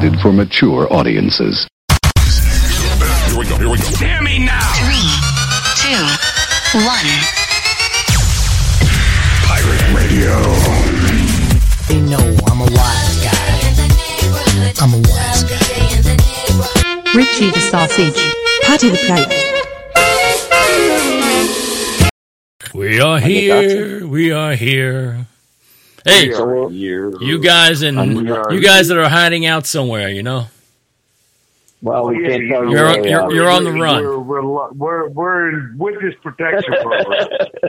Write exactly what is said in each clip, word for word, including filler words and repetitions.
intended for mature audiences. Here we go, here we go. Hear me now! Three, two, one. Pirate Radio. They know I'm a wise guy. I'm a wise guy. Richie the Sausage. Patty the Plate. We are here. We are here. Hey, you guys and you guys that are hiding out somewhere, you know. Well, we can't tell you. You're you're, you're on the run. We're we're we're, we're in witness protection program.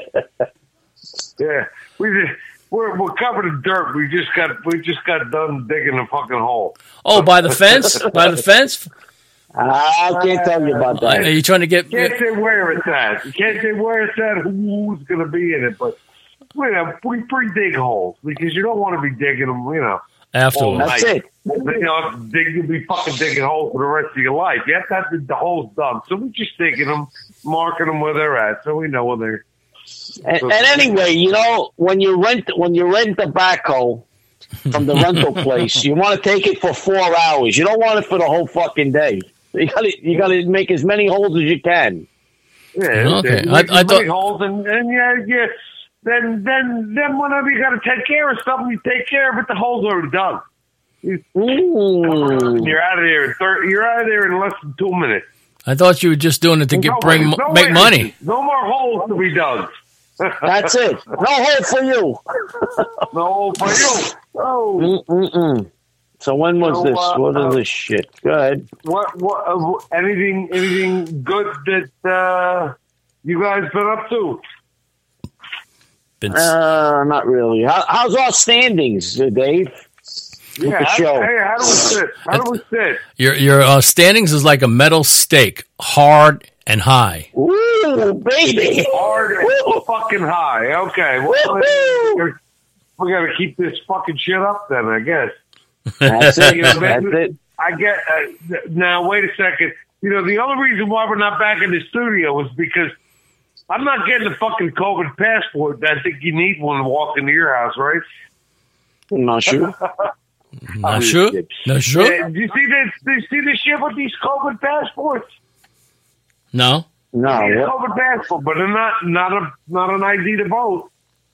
Yeah, we just we're we're covered in dirt. We just got we just got done digging a fucking hole. Oh, by the fence? By the fence? I can't tell you about that. Are you trying to get? Can't say where it's at. You can't say where it's at. Who's going to be in it? But you know, we pre-dig holes because you don't want to be digging them. You know, afterwards. That's it. You know, dig, you'll be fucking digging holes for the rest of your life. You have to have the, the holes done. So we're just digging them, marking them where they're at, so we know where they're. And, and anyway, you know, when you rent when you rent the backhoe from the rental place, you want to take it for four hours. You don't want it for the whole fucking day. You got to you got to make as many holes as you can. Yeah, okay. I, I thought holes and, and yeah, yeah. Then then then whenever you got to take care of something, you take care of it. The hole's already done. You, Ooh. You're out of there. In thir- you're out of there in less than two minutes. I thought you were just doing it to get No, bring no make way. money. No more holes to be dug. That's it. No hole for you. No hole for you. Oh. Mm-mm-mm. So when was So, this? uh, What is uh, this shit? Go ahead. What what uh, anything anything good that uh, you guys been up to? Been, Uh, not really. How, how's our standings, uh, Dave? With Yeah, the how, show. hey, how do we sit? How do we sit? your your uh, standings is like a metal stake, hard and high. Ooh, baby. Hard and fucking high. Okay, well, Woo-hoo. we got to keep this fucking shit up then, I guess. That's it. You know, That's it. I get uh, now. Wait a second. You know, the only reason why we're not back in the studio is because I'm not getting a fucking COVID passport. I think you need one to walk into your house, right? I'm not sure. Not sure. Not sure. Yeah, do you see this? Do you see this shit with these COVID passports? No. No. Need a What? COVID passport, but they're not not a not an I D to vote.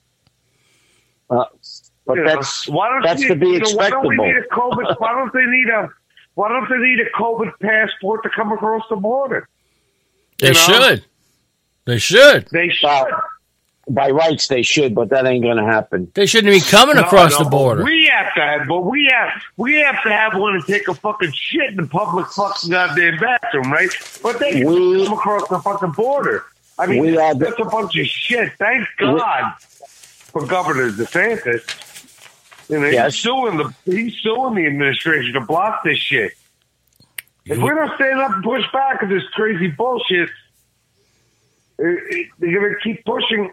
Uh, but You know, that's why don't that's you- to be you know, Why don't we expectable. need a COVID? Why don't they need a? Why don't they need a COVID passport to come across the border? They You know? should. They should. They should. Uh, by rights, they should, but that ain't going to happen. They shouldn't be coming No, across no, the border. We have to have, but we have, we have to have one and take a fucking shit in the public fucking goddamn bathroom, right? But they can We- come across the fucking border. I mean, We are the- that's a bunch of shit. Thank God for Governor DeSantis. You know, Yes. he's suing the he's suing the administration to block this shit. If we don't stand up and push back at this crazy bullshit, eh, eh, they're gonna keep pushing.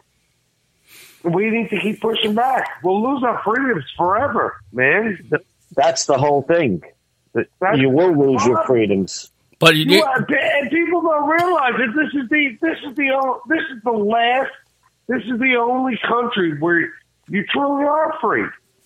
We need to keep pushing back. We'll lose our freedoms forever, man. That's the whole thing. That That's you will lose your fine. freedoms. But you, You are, and people don't realize that this is the this is the o- this is the last this is the only country where you truly are free.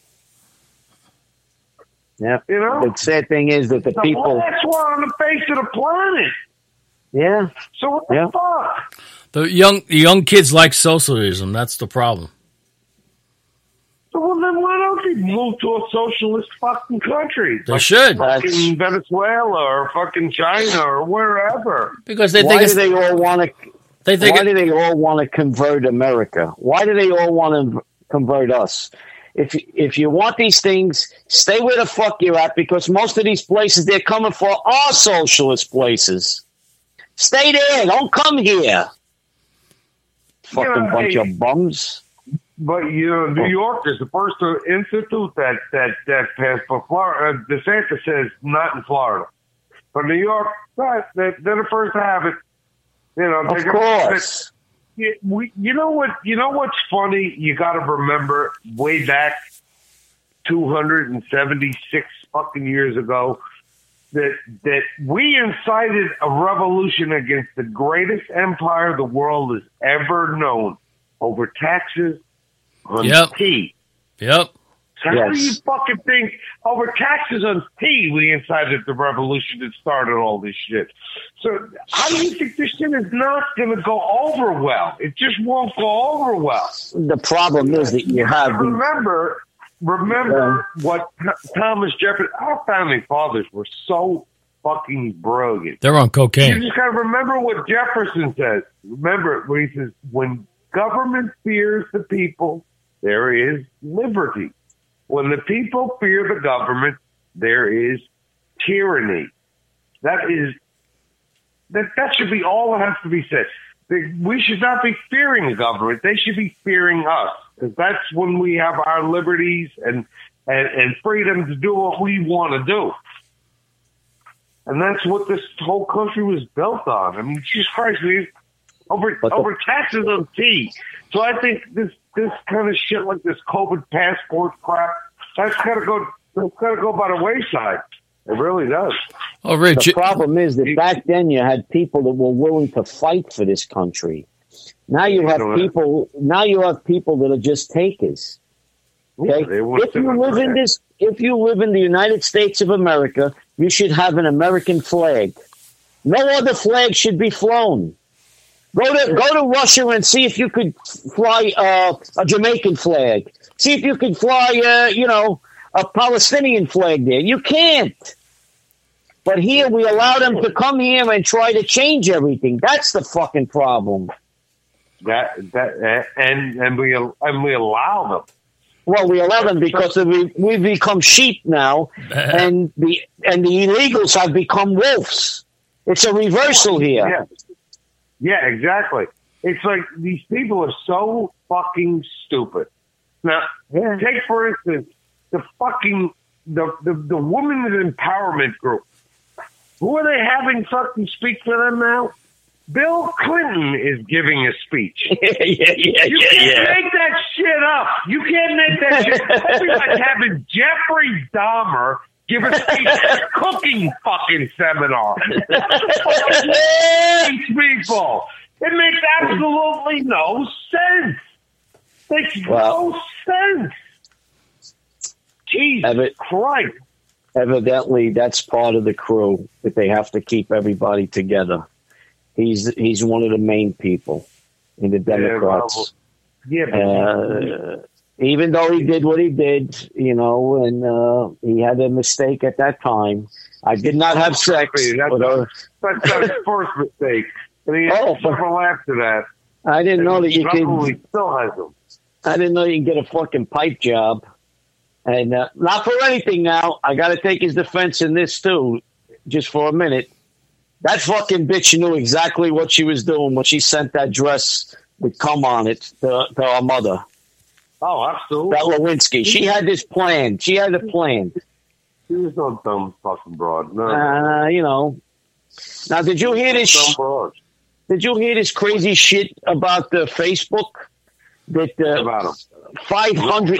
Yeah. You know? The sad thing is that the The people. last one on the face of the planet. Yeah. So what the Yeah. fuck? the young the young kids like socialism. That's the problem. So well, then why don't they move to a socialist fucking country? They should. Fucking Venezuela or fucking China or wherever. Because they Why think do it's, they all want to? they think Why it- do they all want to convert America? Why do they all want to convert us? If if you want these things, stay where the fuck you're at, because most of these places they're coming for are socialist places. Stay there. Don't come here. Fucking Yeah, bunch hey. of bums. But you know, New York is the first to institute that that that passport. Florida, uh, DeSantis says not in Florida, but New York, right, they, they're the first to have it. You know, Of they're course. You, we, you know what? You know what's funny? You got to remember way back two hundred and seventy-six fucking years ago that that we incited a revolution against the greatest empire the world has ever known over taxes on Yep. tea. Yep. So Yes. how do you fucking think over taxes on tea we incited the revolution that started all this shit? So how do you think this shit is not going to go over well? It just won't go over well. The problem is that you have the, Remember, remember what Thomas Jefferson, our founding fathers were so fucking brilliant. They're on You cocaine. just got to remember what Jefferson says. Remember when he says, when government fears the people, there is liberty. When the people fear the government, there is tyranny. That is, that, that should be all that has to be said. They- We should not be fearing the government. They should be fearing us. Because that's when we have our liberties and, and, and freedom to do what we want to do. And that's what this whole country was built on. I mean, Jesus Christ, we over But the- over taxes on tea. So I think this this kind of shit, like this COVID passport crap, that's got to go. That's got to go by the wayside. It really does. Oh, Rich, the problem is that back then you had people that were willing to fight for this country. Now you have people. Now you have people that are just takers. Okay, They want if to- you live in this, if you live in the United States of America, you should have an American flag. No other flag should be flown. Go to go to Russia and see if you could fly uh, a Jamaican flag. See if you could fly, uh, you know, a Palestinian flag there. You can't. But here we allow them to come here and try to change everything. That's the fucking problem. That that and and we and we allow them. Well, we allow them because we we become sheep now, and the and the illegals have become wolves. It's a reversal here. Yeah, yeah, exactly. It's like these people are so fucking stupid. Now, Yeah. take for instance the fucking the, the the women's empowerment group. Who are they having fucking speak for them now? Bill Clinton is giving a speech. yeah, yeah, yeah, You yeah, can't yeah. make that shit up. You can't make that shit. That'd be like having Jeffrey Dahmer give a speech at a cooking fucking seminar. These people. It makes absolutely no sense. Makes Well, no sense. Jesus Evan- Christ. Evidently, that's part of the crew that they have to keep everybody together. He's he's one of the main people in the Democrats. Yeah, but Uh, even though he did what he did, you know, and uh, he had a mistake at that time. I did not have sex That's, with her. that's not his first mistake. And he had Oh, but- several after that. I didn't know that you Probably could. still has them. I didn't know you can get a fucking pipe job. And uh, not for anything now. I got to take his defense in this, too, just for a minute. That fucking bitch knew exactly what she was doing when she sent that dress with cum on it to, to our mother, Oh, absolutely. that Lewinsky. She had this plan. She had a plan. He was no dumb fucking broad. No. Uh, you know. Now, did you hear this? Dumb broad. Did you hear this crazy shit about the Facebook? That uh, About him. five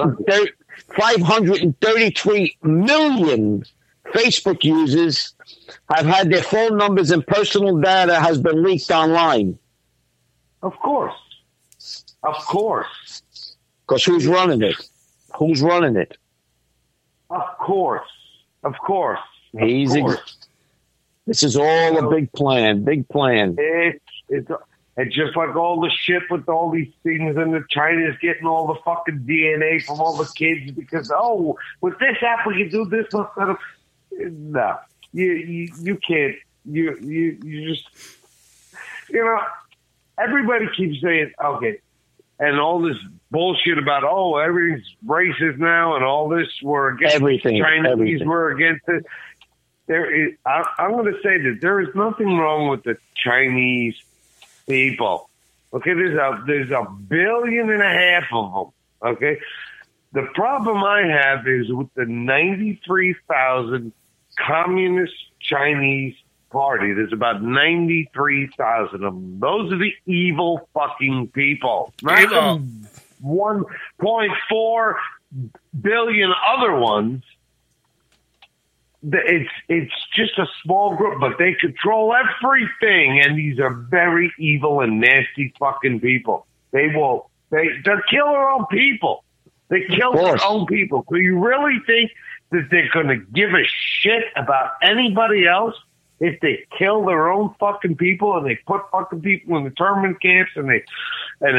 hundred thirty-three million Facebook users have had their phone numbers and personal data has been leaked online. Of course. Of course. Because who's running it? Who's running it? Of course. Of course. Of He's course. ex- this is all a big plan, big plan. It's, it's, it's just like all the shit with all these things, and the China's getting all the fucking D N A from all the kids because, oh, with this app we can do this instead of. No. You, you, you can't. You, you, you just. You know, everybody keeps saying, okay, and all this bullshit about, oh, everything's racist now, and all this, we're against Everything, Chinese, everything. we're against it. There is, I, I'm going to say that there is nothing wrong with the Chinese people. Okay, there's a there's a billion and a half of them. Okay, the problem I have is with the ninety-three thousand communist Chinese party. There's about ninety-three thousand of them. Those are the evil fucking people. Not Evil. the one point four billion other ones. It's it's just a small group, but they control everything, and these are very evil and nasty fucking people. They will they they'll kill their own people. They kill their own people. So you really think that they're going to give a shit about anybody else if they kill their own fucking people and they put fucking people in internment camps and they and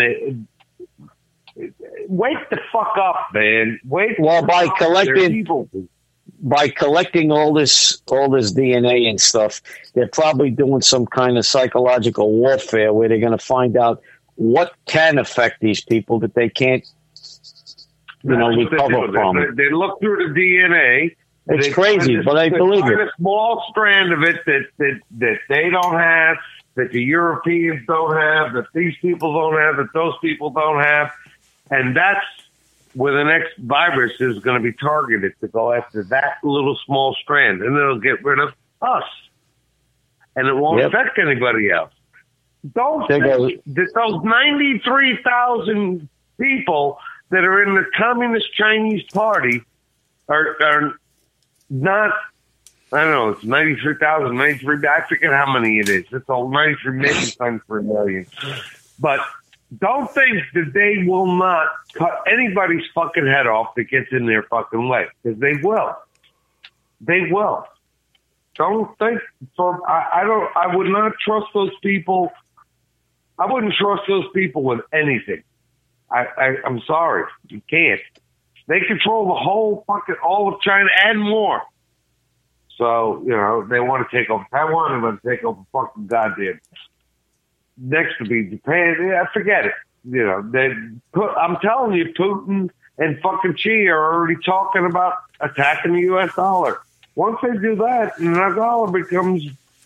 they wake the fuck up, man. Wake well by up. collecting by collecting all this all this D N A and stuff, they're probably doing some kind of psychological warfare where they're going to find out what can affect these people that they can't, you know, recover from. They, they look through the D N A. It's they crazy, this, but I believe it. A small strand of it that, that that they don't have, that the Europeans don't have, that these people don't have, that those people don't have, and that's where the next virus is going to be targeted to go after that little small strand, and it'll get rid of us, and it won't yep. affect anybody else. Don't think that those ninety-three thousand people that are in the Communist Chinese Party are, are not, I don't know, it's ninety-three thousand, ninety-three, I forget how many it is. It's all ninety-three million times per million. But don't think that they will not cut anybody's fucking head off that gets in their fucking way, because they will. They will. Don't think, so I, I don't, I would not trust those people. I wouldn't trust those people with anything. I, I, I'm sorry. You can't. They control the whole fucking, all of China and more. So, you know, they want to take over Taiwan. They want to take over fucking goddamn. Next to be Japan. Yeah, forget it. You know, they put, I'm telling you, Putin and fucking Xi are already talking about attacking the U S dollar. Once they do that, and the dollar becomes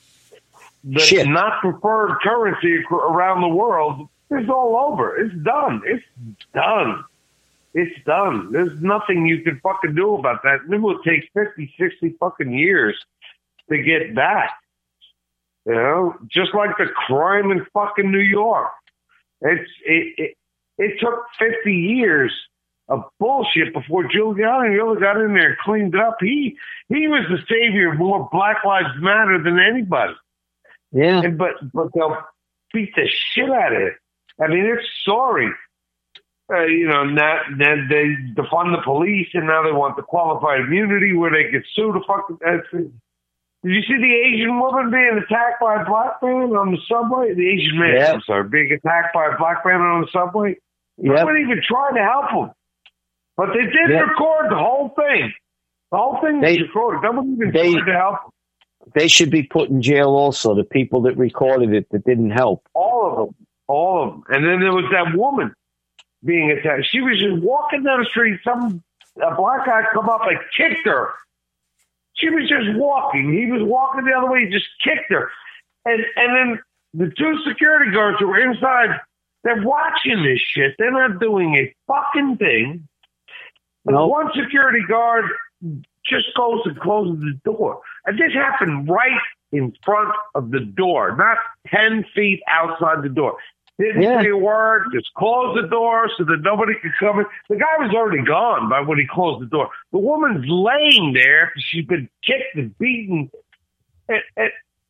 the Shit. not preferred currency around the world, it's all over. It's done. It's done. It's done. There's nothing you can fucking do about that. It will take fifty, sixty fucking years to get back. You know, just like the crime in fucking New York. It's it it, it took fifty years of bullshit before Giuliani really got in there and cleaned up. He he was the savior of more Black Lives Matter than anybody. Yeah. And, but but they'll beat the shit out of it. I mean, it's sorry. Uh, you know, now, now they defund the police, and now they want the qualified immunity where they could sue the fucking. Uh, did you see the Asian woman being attacked by a black man on the subway? The Asian man, yep. I'm sorry, being attacked by a black man on the subway? Yep. Nobody even tried to help him. But they did yep. record the whole thing. The whole thing was they, recorded. Nobody even they, tried to help him. They should be put in jail also, the people that recorded it that didn't help. All of them. All of them. And then there was that woman being attacked. She was just walking down the street. Some a black guy come up and kicked her. She was just walking. He was walking the other way. He just kicked her. And and then the two security guards who were inside, they're watching this shit. They're not doing a fucking thing. Nope. One security guard just goes and closes the door. And this happened right in front of the door, not ten feet outside the door. Didn't yeah. say a word, just close the door so that nobody could come in. The guy was already gone by when he closed the door. The woman's laying there after she's been kicked and beaten. And, and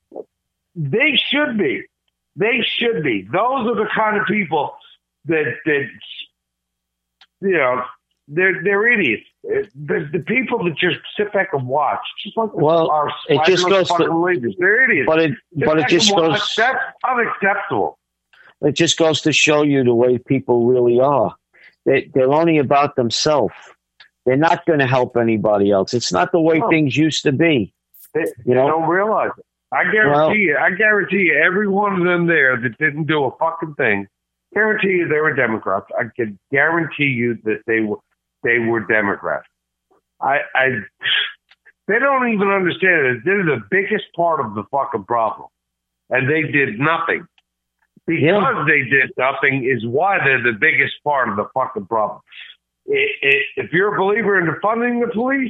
they should be. They should be. Those are the kind of people that, that you know, they're they're idiots. The, the people that just sit back and watch, just like well, our it just goes to, leaders. They're idiots. But it, but it just goes. Watch. That's unacceptable. It just goes to show you the way people really are. They, they're only about themselves. They're not going to help anybody else. It's not the way no. things used to be. They, you know? they don't realize it. I guarantee well, you. I guarantee you. Every one of them there that didn't do a fucking thing. Guarantee you they were Democrats. I can guarantee you that they were. They were Democrats. I, I, they don't even understand it. They're the biggest part of the fucking problem. And they did nothing. Because yeah. they did nothing is why they're the biggest part of the fucking problem. It, it, if you're a believer in defunding the police,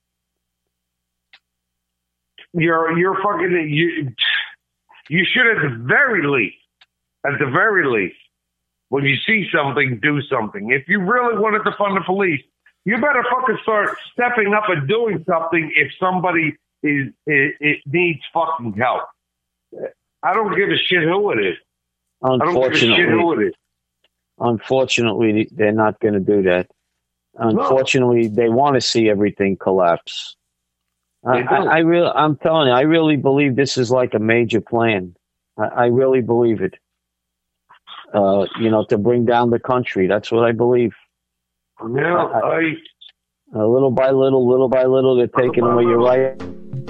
you're, you're fucking, you, you should at the very least, at the very least, when you see something, do something. If you really want to defund the police, you better fucking start stepping up and doing something if somebody is it, it needs fucking help. I don't give a shit who it is. Unfortunately, I don't give a shit who it is. Unfortunately, they're not going to do that. Unfortunately, no. they want to see everything collapse. I, I, I really, I'm telling you, I really believe this is like a major plan. I, I really believe it. Uh, you know, to bring down the country. That's what I believe. Yeah, I, I uh, little by little, little by little, they're taking away your right.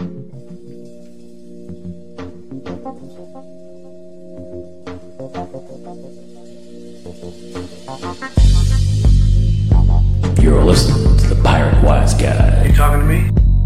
You're listening to the Pirate Wise Guy. You talking to me?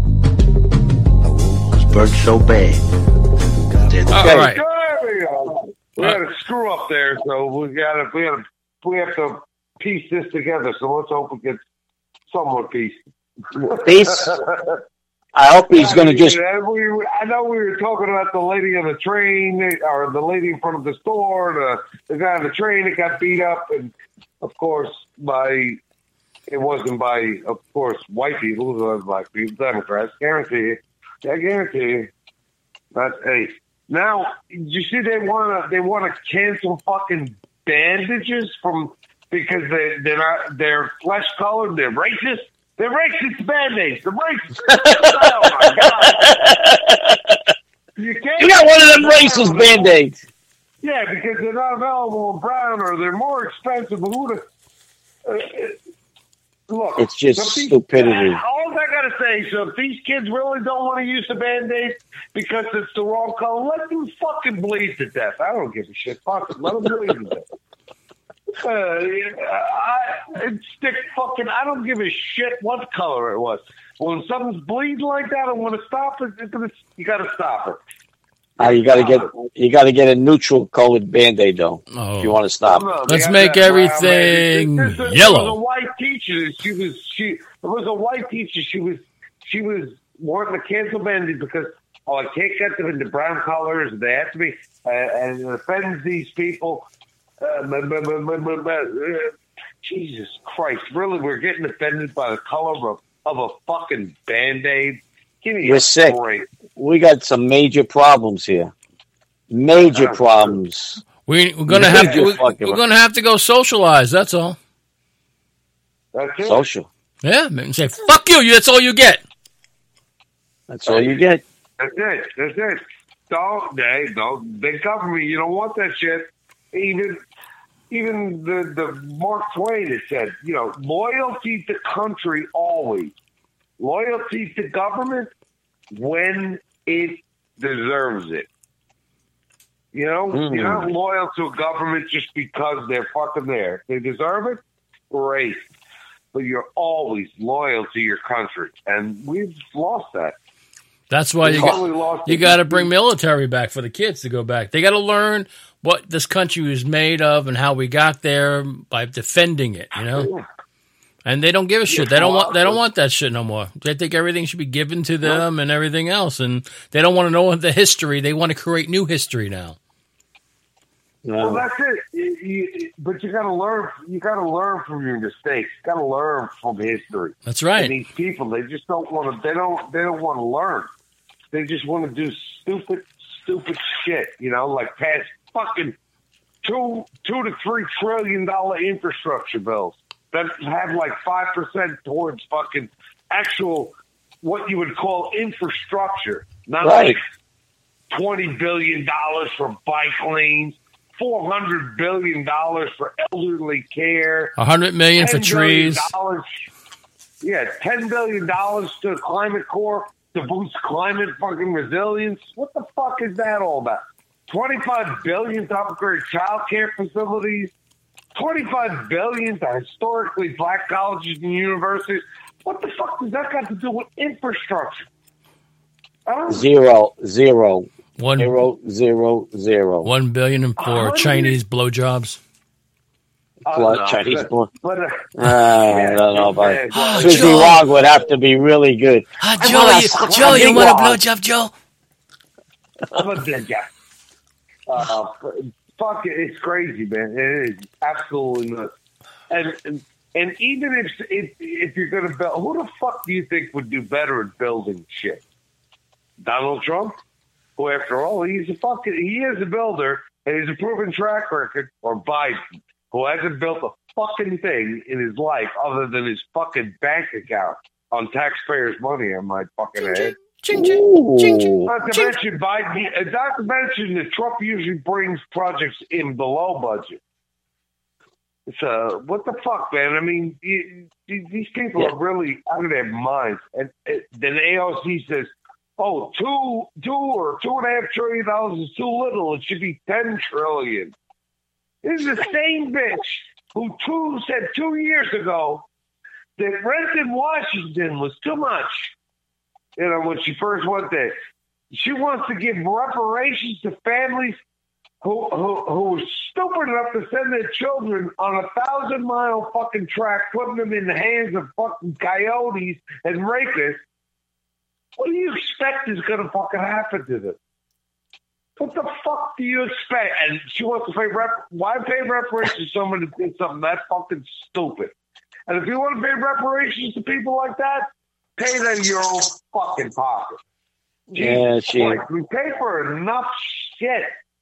Bird so bad. All okay. right. There we go. We had a screw up there, so we got to we got to we have to piece this together. So let's hope we get somewhat peace. Peace. I hope he's going to just. We, I know we were talking about the lady on the train, or the lady in front of the store, the the guy on the train that got beat up, and of course by. It wasn't by, of course, white people. It was black people, Democrats. Guarantee you. I guarantee you. That's hey. Now, you see, they want to they want to cancel fucking bandages from because they they're not they're flesh colored. They're racist. They're racist band-aids. They're racist. Oh my god! You can't. You got one of them racist band-aids. Yeah, because they're not available in brown or they're more expensive. Who the? Uh, Look, it's just these, stupidity. All I gotta say, so if these kids really don't want to use the Band-Aid because it's the wrong color, let them fucking bleed to death. I don't give a shit. Fuck it. Let them bleed to death. Uh, I, stick fucking, I don't give a shit what color it was. When something's bleeding like that, I want to stop it. It's gonna, you gotta stop it. Uh, you gotta get you gotta get a neutral colored Band-Aid though oh. if you want to stop. No, Let's make everything brown, there, yellow. There was a white teacher. She was she. There was a white teacher. She was she was wanting to cancel Band-Aid because oh I can't get them into brown colors. They have to be uh, and it offends these people. Uh, but, but, but, but, but, uh, Jesus Christ! Really, we're getting offended by the color of of a fucking Band-Aid. We're sick. Break. We got some major problems here. Major problems. We, we're gonna have to. We, we're gonna have to go socialize. That's all. That's it. Social. Yeah, and say fuck you. That's all you get. That's all you get. That's it. That's it. Don't they? Don't they cover me? You don't want that shit. Even, even the the Mark Twain has said, you know, loyalty to country always. Loyalty to government when it deserves it. You know, mm. you're not loyal to a government just because they're fucking there. They deserve it, great. But you're always loyal to your country, and we've lost that. That's why you got, you got to bring military back for the kids to go back. They got to learn what this country was made of and how we got there by defending it. You know. Yeah. And they don't give a shit. They don't want. They don't want that shit no more. They think everything should be given to them and everything else, and they don't want to know the history. They want to create new history now. Well, that's it. You, you, but you got to learn. You got to learn from your mistakes. You got to learn from history. That's right. And these people, they just don't want to. They don't. They don't want to learn. They just want to do stupid, stupid shit. You know, like pass fucking two, two to three trillion dollar infrastructure bills. That have like five percent towards fucking actual, what you would call infrastructure. Not right. like twenty billion dollars for bike lanes, four hundred billion dollars for elderly care. one hundred million dollars for trees. Yeah, ten billion dollars to the Climate Corps to boost climate fucking resilience. What the fuck is that all about? twenty-five billion dollars to upgrade child care facilities. twenty-five billion dollars to historically black colleges and universities. What the fuck does that got to do with infrastructure? Zero, zero, one, zero, zero, zero. One billion and for Chinese blowjobs. Blood, no, Chinese but, blood. But, uh, uh, I don't know, but oh, Susie Wong would have to be really good. Uh, Joe, you, Joe, you want a blowjob, Joe? I'm a blowjob. Uh, fuck it, it's crazy, man. It is absolutely nuts. And and, and even if, if if you're gonna build, who the fuck do you think would do better at building shit? Donald Trump, who after all he's a fucking he is a builder and he's a proven track record, or Biden, who hasn't built a fucking thing in his life other than his fucking bank account on taxpayers' money on my fucking head. Ching, ching, ching, ching, Not to ching. mention, Biden, not to mention that Trump usually brings projects in below budget. So what the fuck, man? I mean, you, these people Yeah. are really out of their minds. And, and then A O C says, "Oh, two, two or two and a half trillion dollars is too little. It should be ten trillion." This is the same bitch who two said two years ago that rent in Washington was too much. You know, when she first went there, she wants to give reparations to families who who who were stupid enough to send their children on a thousand mile fucking track, putting them in the hands of fucking coyotes and rapists. What do you expect is going to fucking happen to them? What the fuck do you expect? And she wants to pay rep. Why pay reparations to someone that did something that fucking stupid? And if you want to pay reparations to people like that, pay them your own fucking pocket. Yeah, Jesus she- Christ, we pay for enough shit.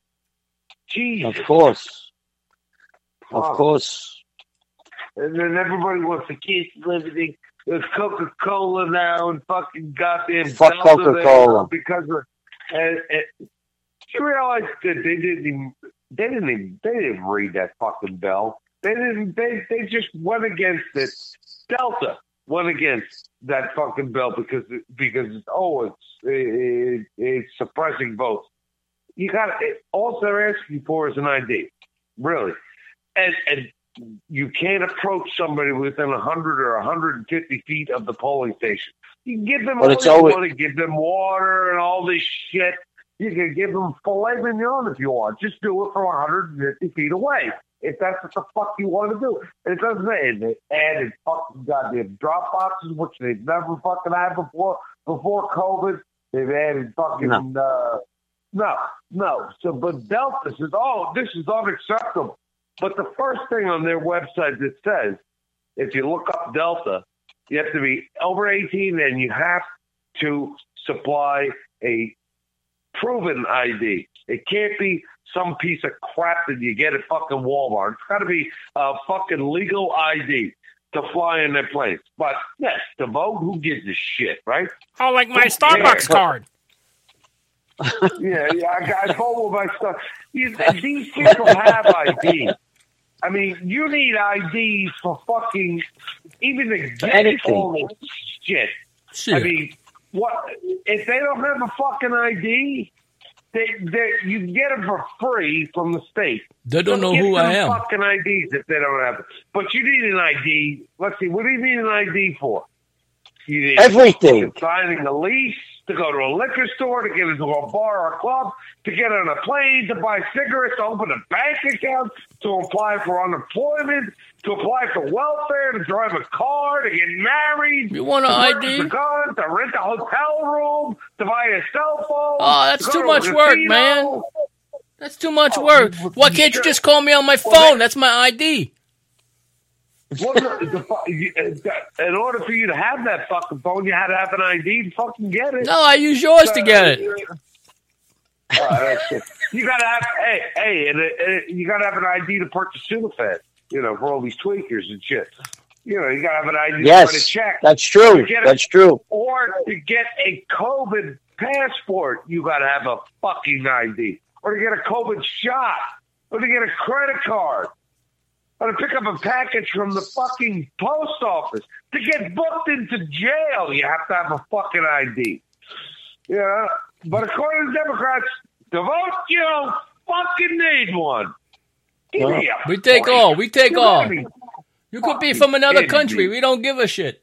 Jesus. Of course. Of Fuck. course. And then everybody wants to keep living. There's Coca-Cola now and fucking goddamn Fuck Delta there Coca-Cola. because of. And, and you realize that they didn't even they didn't even, they didn't read that fucking bell. They didn't. They they just went against it. Delta went against that fucking bill because because oh it's it, it's suppressing votes. You got it. All they're asking for is an I D, really, and and you can't approach somebody within a hundred or a hundred and fifty feet of the polling station. You can give them But all it's you always- want to give them water and all this shit. You can give them filet mignon if you want. Just do it from one hundred fifty feet away. If that's what the fuck you want to do. And it doesn't and they added fucking goddamn drop boxes, which they've never fucking had before before COVID. They've added fucking No. uh no, no. So but Delta says, oh, this is unacceptable. But the first thing on their website that says, if you look up Delta, you have to be over eighteen and you have to supply a proven I D. It can't be some piece of crap that you get at fucking Walmart. It's got to be a fucking legal I D to fly in their planes. But yes, to vote, who gives a shit, right? Oh, like my Yeah. Starbucks card. Yeah, yeah, I got I vote with my stuff. You, these people have I D. I mean, you need I D for fucking even to get anything. all this shit. Shit. I mean, what if they don't have a fucking I D? They, they, you get them for free from the state. They don't So know give who I them am. Fucking I Ds if they don't have it. But you need an I D. Let's see. What do you need an I D for? You need Everything. fucking signing a lease, to go to a liquor store, to get into a bar or a club, to get on a plane, to buy cigarettes, to open a bank account, to apply for unemployment, to apply for welfare, to drive a car, to get married. You want an to I purchase D? a gun, to rent a hotel room, to buy a cell phone. Oh, that's to too go to a much work, casino. man. That's too much Oh, work. well, Why can't you sure. just call me on my Well, phone? they- That's my I D. Well, the, the, fu- you- uh, in order for you to have that fucking phone, you had to have an I D to fucking get it. No, I use yours to get it. All right, that's it. You gotta have, hey, hey, and, uh, you gotta have an I D to purchase Sudafed. You know, for all these tweakers and shit. You know, you gotta have an I D to write a Yes, check. that's true. To get a- That's true. Or to get a COVID passport, you gotta have a fucking I D. Or to get a COVID shot. Or to get a credit card. Or to pick up a package from the fucking post office. To get booked into jail, you have to have a fucking I D. Yeah, but according to Democrats, to vote, you don't fucking need one. Give me a We take break. all. We take You all. gotta be You could be fucking from another kidding country. me. We don't give a shit.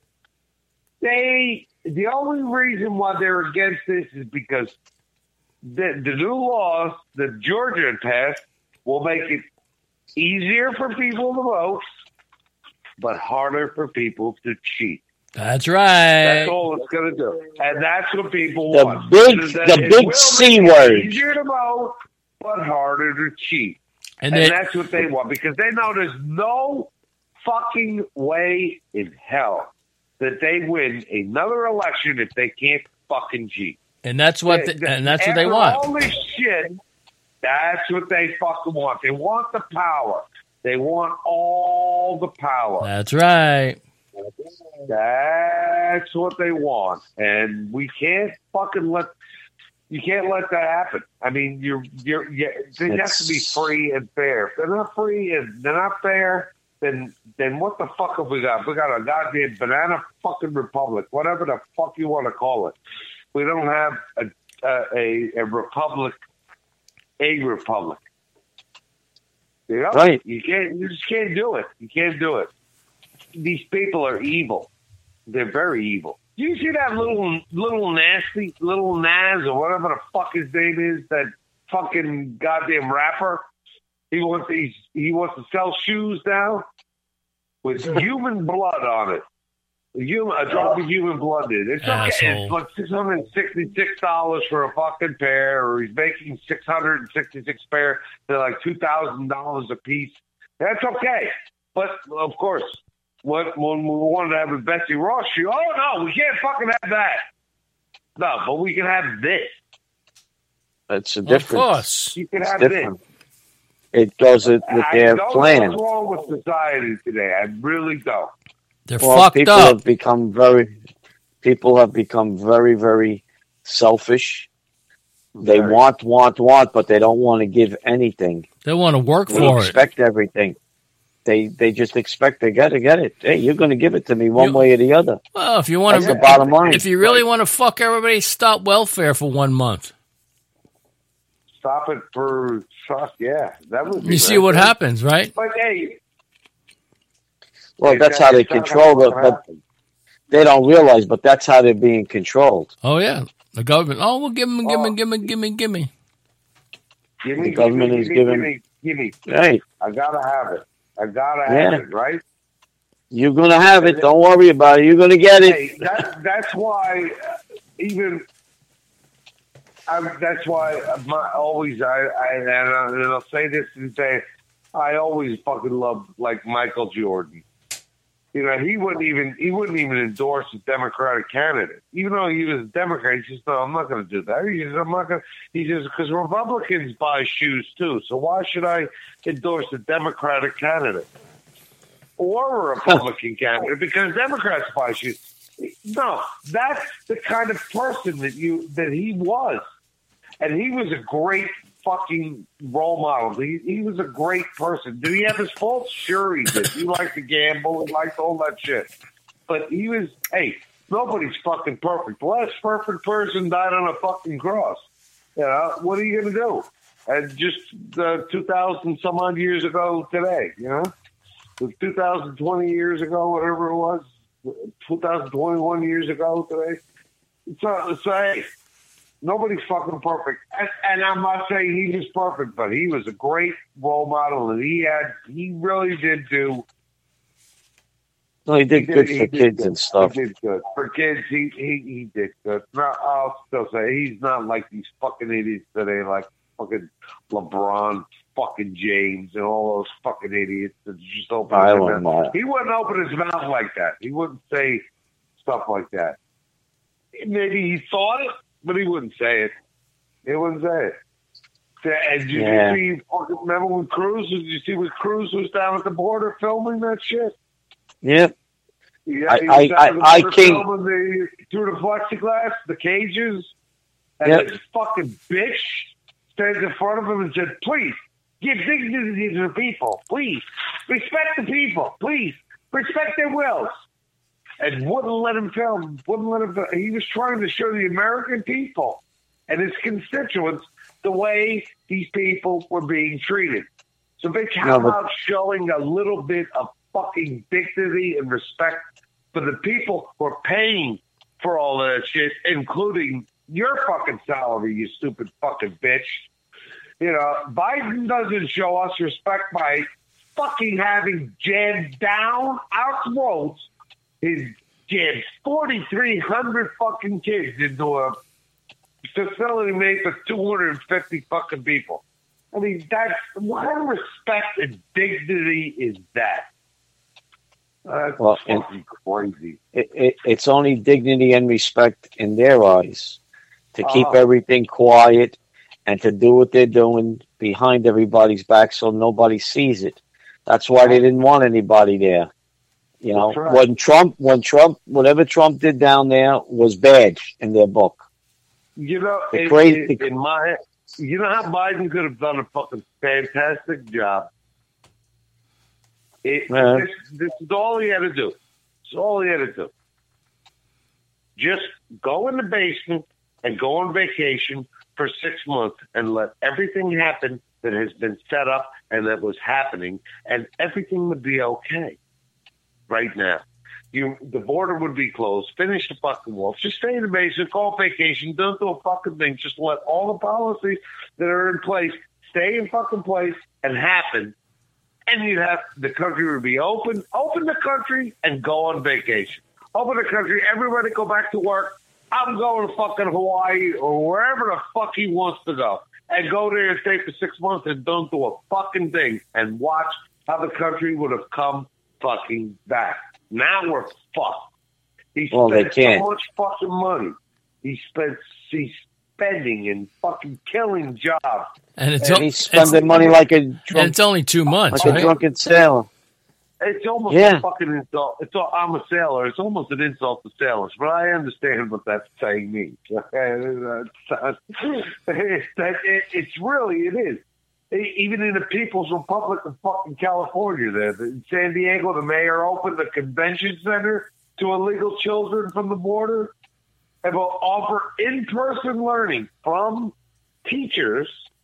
They, the only reason why they're against this is because the, the new laws that Georgia had passed will make it easier for people to vote, but harder for people to cheat. That's right. That's all it's going to do. And that's what people The want. big- Is that the it big will C make it word. Easier to vote, but harder to cheat. And And then, that's what they want because they know there's no fucking way in hell that they win another election if they can't fucking cheat. and that's what the, and that's what they After want. all this shit, that's what they fucking want. They want the power. They want all all the power. That's right. That's what they want, and we can't fucking let. You can't let that happen. I mean, you're you're. Yeah, they have to be free and fair. If they're not free and they're not fair, then then what the fuck have we got? We got a goddamn banana fucking republic, whatever the fuck you want to call it. We don't have a a, a republic, a republic. You know? Right. You can't. You just can't do it. You can't do it. These people are evil. They're very evil. Do you see that little little nasty little Nas or whatever the fuck his name is? That fucking goddamn rapper. He wants these. He wants to sell shoes now with human blood on it. A, human, a drop of human blood in it. It's okay. Asshole. It's like six hundred and sixty-six dollars for a fucking pair, or he's making six hundred and sixty-six pair. They're like two thousand dollars a piece. That's okay, but of course. When, when we wanted to have a Betsy Ross shoe, oh no, we can't fucking have that. No, but we can have this. That's a Of difference. course. You can It's have different. this. It goes with, with I their don't plan. know what's wrong with society today. I really don't. They're Well, fucked people up. have become very, people have become very, very selfish. They Very. want, want, want, but they don't want to give anything. They want to work They for it. expect everything. They they just expect they got to get it. Hey, you're going to give it to me one You- way or the other. Well, if you want That's to, the bottom line. if you really want to fuck everybody, stop welfare for one month. Stop it for fuck yeah. That would be You see right. what happens, right? But hey, Well, that's how they control it, but they don't realize. But that's how they're being controlled. Oh yeah, the government. Oh, well, give me, give me, give me, give me, give me. Give me, The give government me, is give giving- me, give me, give me. Hey, I gotta have it. I gotta Yeah. have it, right? you're going to have it. Don't worry about it. You're going to get it. Hey, that, that's why uh, even I, that's why my, always I, I and, I, and I'll say this and say I always fucking love like Michael Jordan. You know, he wouldn't even he wouldn't even endorse a Democratic candidate, even though he was a Democrat. He says, "No, I'm not going to do that." He says, "I'm not going." He says, "Because Republicans buy shoes too, so why should I endorse a Democratic candidate or a Republican candidate? Because Democrats buy shoes." No, that's the kind of person that you that he was, and he was a great fucking role model. He he was a great person. Did he have his faults? Sure, he did. He liked to gamble. He liked all that shit. But he was. Hey, nobody's fucking perfect. The last perfect person died on a fucking cross. You know, what are you gonna do? And just uh, two thousand some odd years ago today, you know, two thousand twenty years ago, whatever it was. two thousand twenty-one years ago today. So, so hey, nobody's fucking perfect. And, and I'm not saying he was perfect, but he was a great role model, and he had, he really did do. No, he did he good did- for he did kids good. and stuff. He did good. For kids, he, he, he did good. Now, I'll still say he's not like these fucking idiots today, like fucking LeBron, fucking James, and all those fucking idiots that just open I their wouldn't mouth. mind. He wouldn't open his mouth like that. He wouldn't say stuff like that. Maybe he thought it, but he wouldn't say it. He wouldn't say it. And did Yeah. you see, remember when Cruz, did you see when Cruz was down at the border filming that shit? Yep. Yeah, I- he was I- down I- at the I border can't- filming the, through the plexiglass, the cages, and Yep. this fucking bitch stands in front of him and said, please, give dignity to the people. Please. Respect the people. Please. Respect their wills. And wouldn't let him film. Wouldn't let him. He was trying to show the American people and his constituents the way these people were being treated. So they come No, but- out showing a little bit of fucking dignity and respect for the people who are paying for all of that shit, including your fucking salary, you stupid fucking bitch. You know, Biden doesn't show us respect by fucking having jammed down our throats his jammed forty-three hundred fucking kids into a facility made for two hundred fifty fucking people. I mean, that's what kind of respect and dignity is that? That's Well, and- fucking crazy. It, it, it's only dignity and respect in their eyes to keep Uh-huh. everything quiet and to do what they're doing behind everybody's back so nobody sees it. That's why they didn't want anybody there. You know, Right. when Trump, when Trump, whatever Trump did down there was bad in their book. You know, The in, crazy- in, in my, you know how Biden could have done a fucking fantastic job. It, Yeah. this, this is all he had to do. It's all he had to do. Just go in the basement and go on vacation for six months and let everything happen that has been set up and that was happening, and everything would be okay. Right now, you the border would be closed. Finish the fucking wall. Just stay in the basement. Go on vacation. Don't do a fucking thing. Just let all the policies that are in place stay in fucking place and happen. And you'd have the country would be open. Open the country and go on vacation. Open the country. Everybody go back to work. I'm going to fucking Hawaii or wherever the fuck he wants to go. And go there and stay for six months and don't do a fucking thing. And watch how the country would have come fucking back. Now we're fucked. He Well, they spent can't. so much fucking money. He spent, he's spending and fucking killing jobs. And it's, And o- he's it's, spending money like a and drunk, it's only two months, like a right? drunken sailor. It's almost Yeah. a fucking insult. It's all, I'm a sailor. It's almost an insult to sailors, but I understand what that saying means. Okay, it's, it, it's really it is. Even in the People's Republic of fucking California, there in San Diego, the mayor opened the convention center to illegal children from the border, and will offer in-person learning from teachers.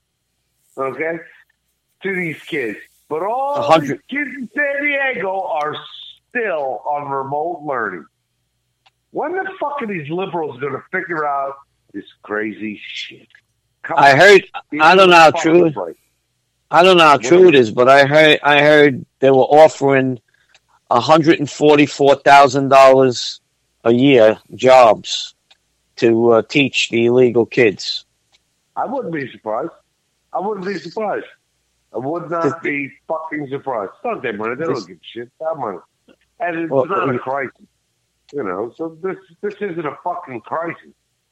Okay, to these kids. But all A hundred- these kids in San Diego are still on remote learning. When the fuck are these liberals going to figure out this crazy shit? Come I on. heard. Be I don't know how fucking true. place. I don't know how true it is, but I heard. I heard they were offering one hundred and forty-four thousand dollars a year jobs to uh, teach the illegal kids. I wouldn't be surprised. I wouldn't be surprised. I would not be fucking surprised. It's not their money. They don't give a shit. That money. And it's Well, not uh, a crisis. You know, so this this isn't a fucking crisis.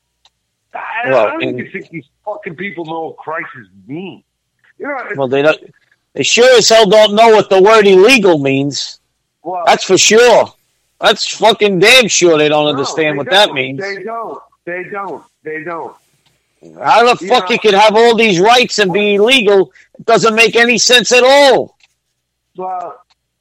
I, Well, I don't and- even think these fucking people know what crisis means. You know, it's, Well, they don't. They sure as hell don't know what the word illegal means. well, That's for sure. That's fucking damn sure they don't no, understand they what that don't. means. They don't. They don't. They don't. How the You fuck know- you could have all these rights and be illegal? It doesn't make any sense at all. Well,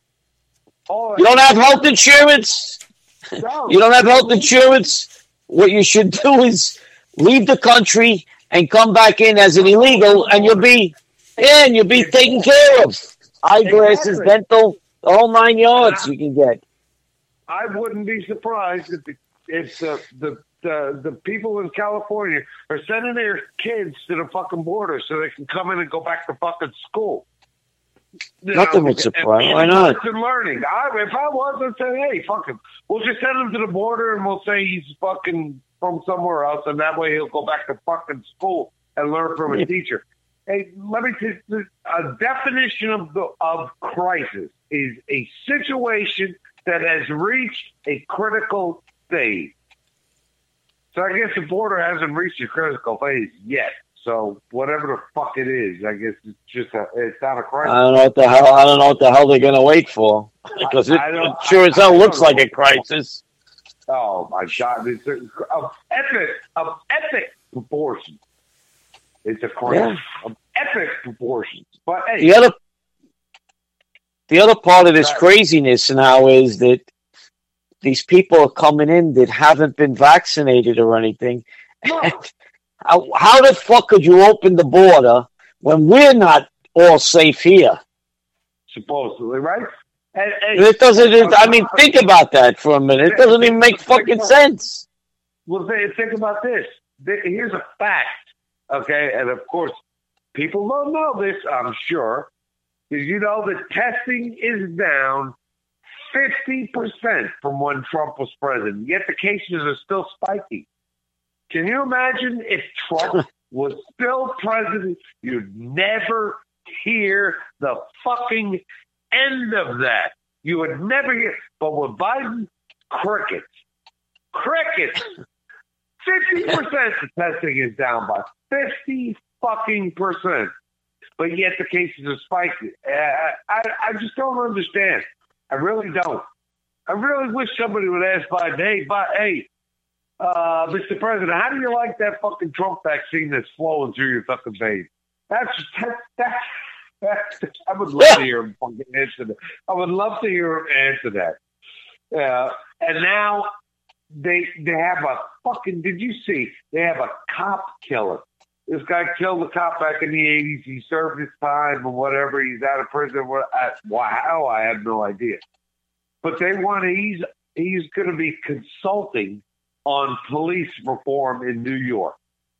all You don't have health insurance. no, You don't have health insurance. What you should do is leave the country and come back in as an illegal, and you'll be, yeah, and you'll be taken care of. Eyeglasses, Exactly. dental, the whole nine yards you can get. I wouldn't be surprised if the if the, the the the people in California are sending their kids to the fucking border so they can come in and go back to fucking school. You Nothing know, would surprise- why and- not? and learning. I, if I was, I'd say, hey, fuck him. We'll just send him to the border and we'll say he's fucking from somewhere else, and that way he'll go back to fucking school and learn from a teacher. Hey, let me tell you, a definition of the of crisis is a situation that has reached a critical phase. So I guess the border hasn't reached a critical phase yet. So whatever the fuck it is, I guess it's just a, it's not a I crisis. don't know what the hell. I don't know what the hell they're gonna wait for, because it, I don't- it sure as I- I hell don't looks like know. a crisis. Oh my God! It's a, of epic, of epic proportions. It's a crisis of epic proportions. But hey, The other, the other part of this Right. craziness now is that these people are coming in that haven't been vaccinated or anything. no, How, how the fuck could you open the border when we're not all safe here? supposedly, right? And, and, It doesn't. It, I mean, think about that for a minute. It doesn't even make fucking sense. Well, think, think about this. Th- Here's a fact, okay? And of course, people don't know this, I'm sure. Because you know that testing is down fifty percent from when Trump was president, yet the cases are still spiking. Can you imagine if Trump was still president? You'd never hear the fucking end of that. You would never hear. But with Biden, crickets. Crickets. fifty percent the testing is down by fifty fucking percent. but yet the cases are spiking. Uh, I, I just don't understand. I really don't. I really wish somebody would ask Biden, hey, Biden, hey, uh, Mister President, how do you like that fucking Trump vaccine that's flowing through your fucking veins? That's, that, that, that, I would love to hear him fucking answer that. I would love to hear him answer that. Uh, and now they they have a fucking, did you see, they have a cop killer. This guy killed a cop back in the eighties. He served his time or whatever. He's out of prison. Wow, I have no idea. But they want to, he's, he's going to be consulting on police reform in New York.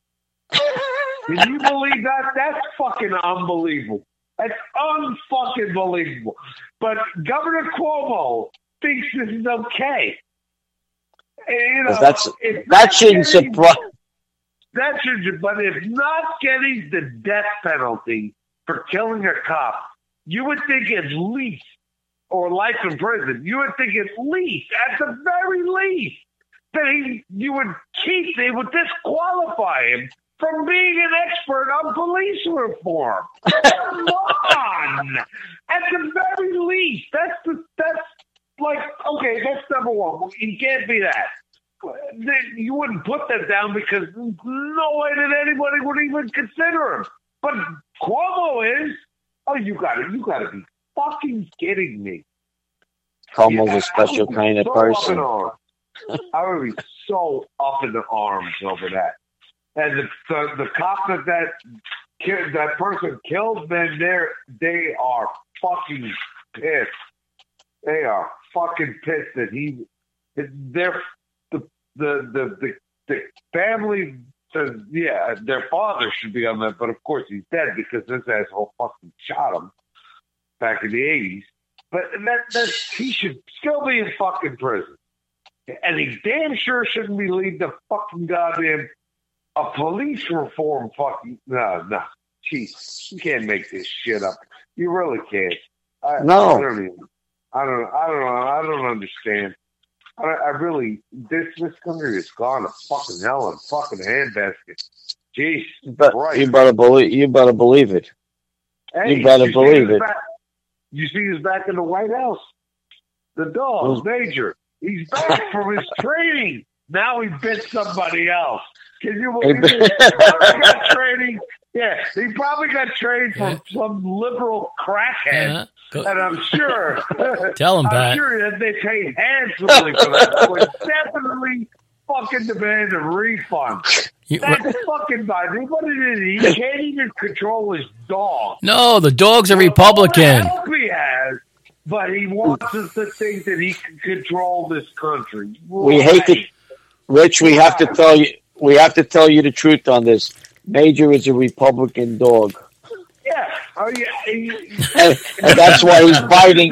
Can you believe that? That's fucking unbelievable. That's unfucking believable. But Governor Cuomo thinks this is okay. And, you know, that's that shouldn't surprise. That should, but if not getting the death penalty for killing a cop, you would think at least, or life in prison, you would think at least, at the very least, that he, you would keep, they would disqualify him from being an expert on police reform. Come on! At the very least, that's the, that's like, okay, that's number one. He can't be that. You wouldn't put that down because no way that anybody would even consider him. But Cuomo is. Oh, you got to, you got to be fucking kidding me. Cuomo's yeah, a special kind of so person. I would be so up in the arms over that. And the the, the cop that that kid, that person killed, man, they're they are fucking pissed. They are fucking pissed that he. They're the the the the, the family says, yeah, their father should be on that, but of course he's dead because this asshole fucking shot him back in the eighties. But that that he should still be in fucking prison, and he damn sure shouldn't be leading the fucking goddamn a police reform. Fucking no, no, jeez, you can't make this shit up. You really can't. I, no, I don't even. I don't. I don't know. I don't understand. I, I really, this this country has gone to fucking hell in fucking handbasket. Jeez, but right. you better believe. You better believe it. Hey, you better you believe it. Back, you see, he's back in the White House. The dog, Major. He's back from his training. Now he bit somebody else. Can you believe it? He probably got training. Yeah, he probably got trained from some liberal crackhead. Uh-huh. And I'm sure. Tell him, I'm Pat. sure that they paid handsomely for that. Would definitely fucking demand a refund. You, That's what? fucking bad. What it is, he can't even control his dog. No, the dog's a well, Republican. I hope he has, but he wants us to think that he can control this country. We right. hate to, Rich. We have to tell you. We have to tell you the truth on this. Major is a Republican dog. Yeah. Oh, yeah. He, and, and that's why he's biting.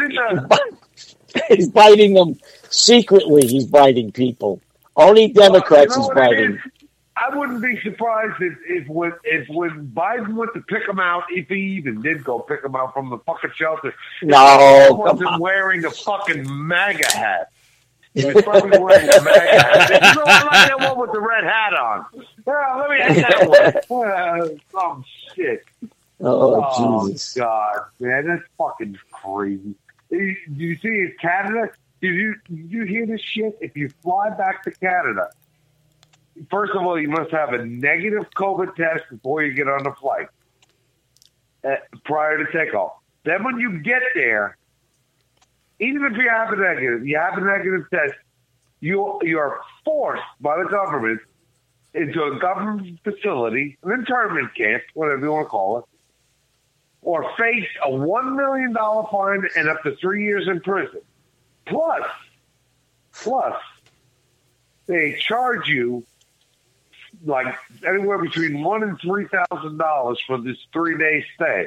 He's biting them secretly. He's biting people. Only Democrats well, you know he's biting. I wouldn't be surprised if, if when if when Biden went to pick him out, if he even did go pick him out from the fucking shelter. No, he wasn't wearing a fucking MAGA hat. He was probably wearing a MAGA hat. You know, like that one with the red hat on. Yeah, let me have that one. Uh, some shit. Oh, oh Jesus. God, man, that's fucking crazy. Do you see in Canada? Did you, did you hear this shit? If you fly back to Canada, first of all, you must have a negative COVID test before you get on the flight uh, prior to takeoff. Then when you get there, even if you have a negative, you have a negative test, you you are forced by the government into a government facility, an internment camp, whatever you want to call it, or face a one million dollars fine and up to three years in prison. Plus, plus, they charge you like anywhere between one and three thousand dollars for this three day stay.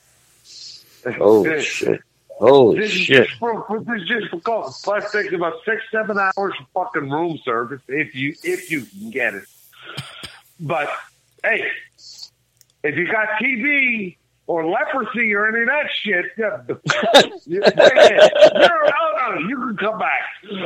Oh shit! Oh this shit! Is for, this is just because plus it takes about six, seven hours of fucking room service if you if you can get it. But hey, if you got T B or leprosy or any of that shit, yeah, you, oh no, you can come back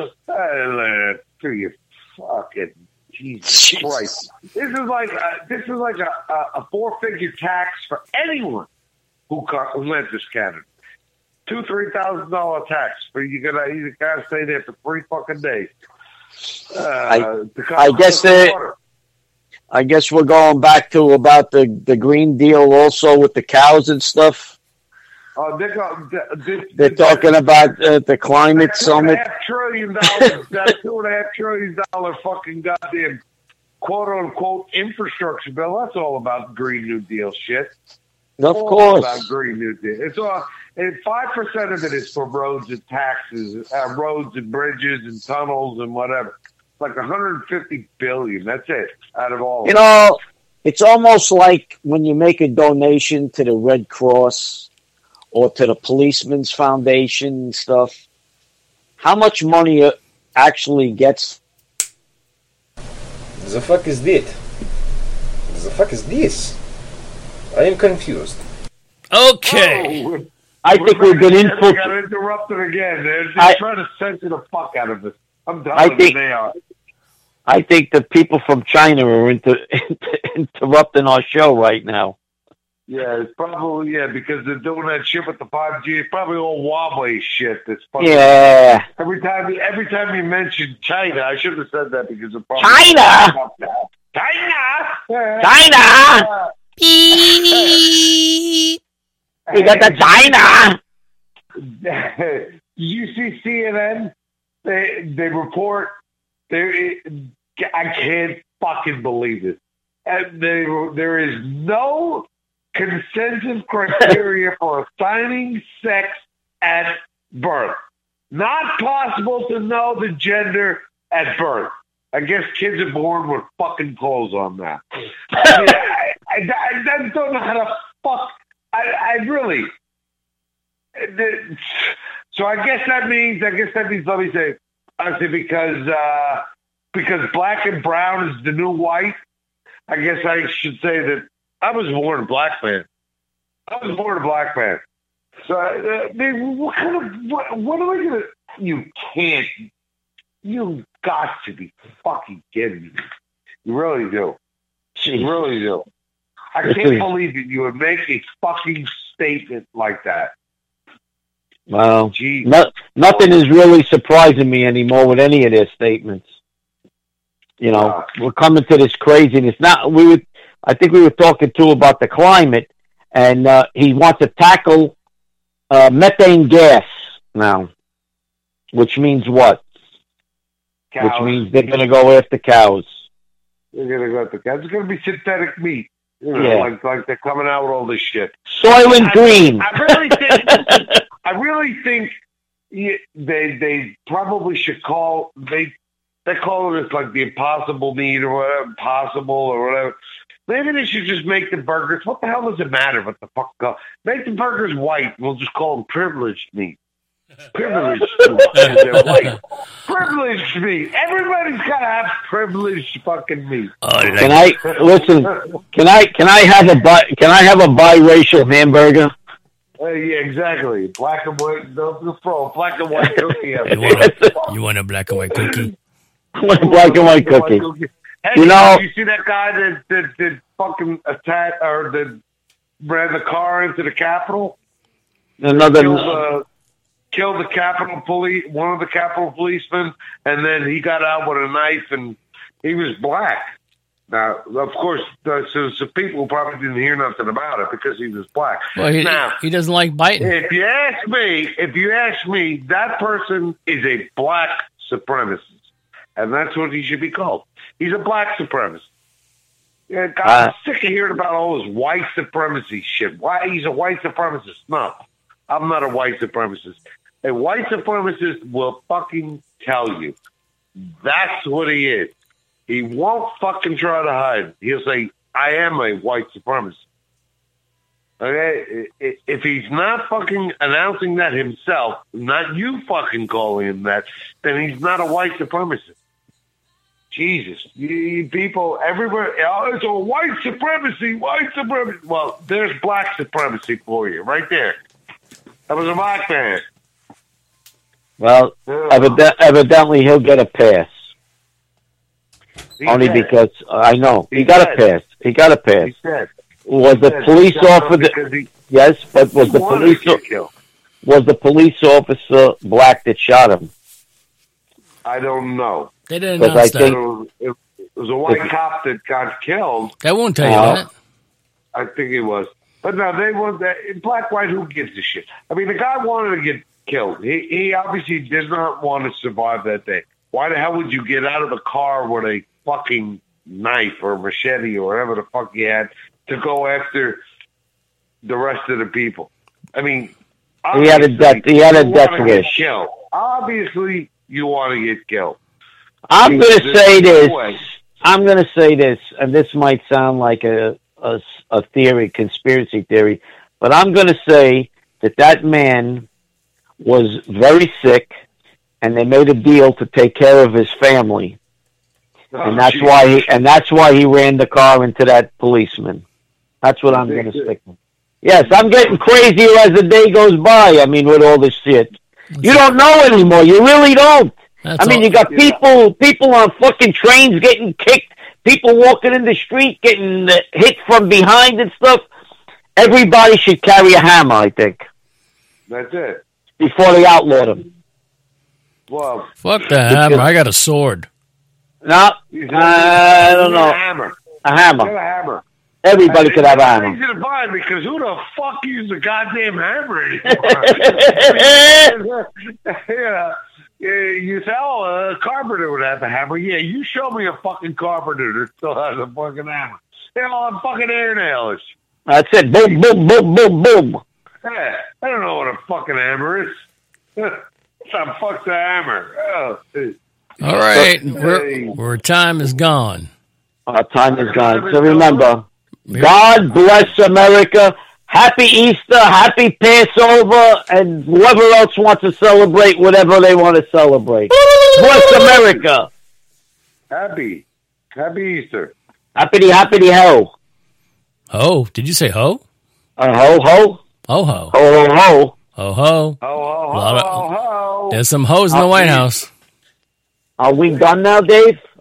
uh, to your fucking Jesus Christ. This is like a, this is like a, a, a four figure tax for anyone who, who lent this cannon. Two, three thousand dollar tax for you gotta you gotta stay there for three fucking days. Uh, I, I guess they, I guess we're going back to about the, the Green Deal also with the cows and stuff. Uh, they got, they, They're they, talking about uh, the climate summit. Two and a half trillion dollars. That two and a half trillion dollar fucking goddamn quote unquote infrastructure bill. That's all about Green New Deal shit. Of all course, about Green New Deal. It's all. And five percent of it is for roads and taxes, uh, roads and bridges and tunnels and whatever. It's like one hundred fifty billion. That's it. Out of all. You know, it's almost like when you make a donation to the Red Cross or to the Policeman's Foundation and stuff. How much money it actually gets? The fuck is that? The fuck is this? I am confused. Okay. Oh, I think we've been I infiltrated. got interrupted again. They're just I- trying to censor the fuck out of us. I'm done I with think- it. They are. I think the people from China are inter- interrupting our show right now. Yeah, it's probably, yeah, because they're doing that shit with the five G. It's probably all Huawei shit. That's fucking, Yeah. Every time, you, every time you mention China, I should have said that because of China! China! China! We got the China! Did you see C N N? They they report. They, I can't fucking believe it. And they, there is no consensus criteria for assigning sex at birth. Not possible to know the gender at birth. I guess kids are born with fucking clothes on now. I, mean, I, I, I, I don't know how to fuck. I, I really. So I guess that means. I guess that means. Let me say. I say because uh, because black and brown is the new white. I guess I should say that I was born a black man. I was born a black man. So uh, I mean, what kind of what, what am I gonna? You can't. You got to be fucking kidding me. You really do. You really do. I can't believe that you would make a fucking statement like that. Well, Jeez. no, nothing is really surprising me anymore with any of their statements. You know, Uh, we're coming to this craziness. Now, we were, I think we were talking too about the climate, and uh, he wants to tackle uh, methane gas now, which means what? Cows. Which means they're going to go after cows. They're gonna go to cows. It's gonna be synthetic meat. You know, Yeah. like like they're coming out with all this shit. Soylent Green. I really think. I really think y- they they probably should call they they call it like the impossible meat or whatever, impossible or whatever. Maybe they should just make the burgers. What the hell does it matter what the fuck? Go? Make the burgers white. We'll just call them privileged meat. Privileged meat. They're white. Privileged meat. Everybody's gotta have privileged fucking meat. Can I listen? Can I can I have a bi, can I have a biracial hamburger? Uh, yeah, exactly. Black and white. Don't just throw a black and white cookie. At You want, you want a black and white cookie? I want a black and white cookie. Hey, You know- did you see that guy that that, that fucking attacked or that ran the car into the Capitol? Another. Killed, uh, killed the Capitol police, one of the Capitol policemen, and then he got out with a knife, and he was black. Now, of course, uh, so, so people probably didn't hear nothing about it because he was black. Well, he, now, he doesn't like biting. if you ask me, if you ask me, that person is a black supremacist, and that's what he should be called. He's a black supremacist. Yeah, God, I'm Uh, sick of hearing about all this white supremacy shit. Why he's a white supremacist? No, I'm not a white supremacist. A white supremacist will fucking tell you that's what he is. He won't fucking try to hide. He'll say, "I am a white supremacist." Okay, if he's not fucking announcing that himself, not you fucking calling him that, then he's not a white supremacist. Jesus, you, you people, everywhere, oh, it's a white supremacy, white supremacy. Well, there's black supremacy for you, right there. That was a black man. Well, evident, evidently he'll get a pass. He Only said. because I know he, He got said. a pass. He got a pass. He said. Was the Yes, police he shot him officer? because he- Yes, but was the wanted police to get killed. was the police officer black that shot him? I don't know. They didn't Because I announce that. think- It was, it was a white cop that got killed. They won't tell you Uh, that. I think it was. But no, they was that black, white. Who gives a shit? I mean, the guy wanted to get killed. He he obviously did not want to survive that day. Why the hell would you get out of the car with a fucking knife or machete or whatever the fuck you had to go after the rest of the people? I mean, He had a death. He had a you death wanna get wish. killed. Obviously, you want to get killed. I'm going to There's say no this. way. I'm going to say this, and this might sound like a, a, a theory, conspiracy theory, but I'm going to say that that man was very sick, and they made a deal to take care of his family, and Oh, that's geez. why he and that's why he ran the car into that policeman. That's what I'm going to stick with. Yes, I'm getting crazier as the day goes by. I mean, with all this shit, you don't know anymore. You really don't. That's I mean, all- you got people people on fucking trains getting kicked, people walking in the street getting uh, hit from behind and stuff. Everybody should carry a hammer, I think, That's it. before they outlawed them. Well, Fuck the hammer. I got a sword. No, you I don't get know. A hammer. A Get hammer. a hammer. Everybody could have a It's hammer. easy to find because who the fuck uses a goddamn hammer anymore? yeah. Yeah, you say, oh, a carpenter would have a hammer. Yeah, you show me a fucking carpenter that still has a fucking hammer. They all have fucking air nails. That's it. Boom, boom, boom, boom, boom. Yeah, I don't know what a fucking hammer is. What the fuck's a hammer? Oh, All right. We're, we're time is gone. Our time is gone. So remember, God bless America. Happy Easter, happy Passover, and whoever else wants to celebrate whatever they want to celebrate. Bless America. happy. Happy Easter. Happity, happity, ho. Ho? Did you say ho? Uh, ho, ho. Ho ho. Ho, ho, ho. Ho ho. Ho, ho, A lot ho, of- ho. There's some hoes in the White House. Are we done now, Dave?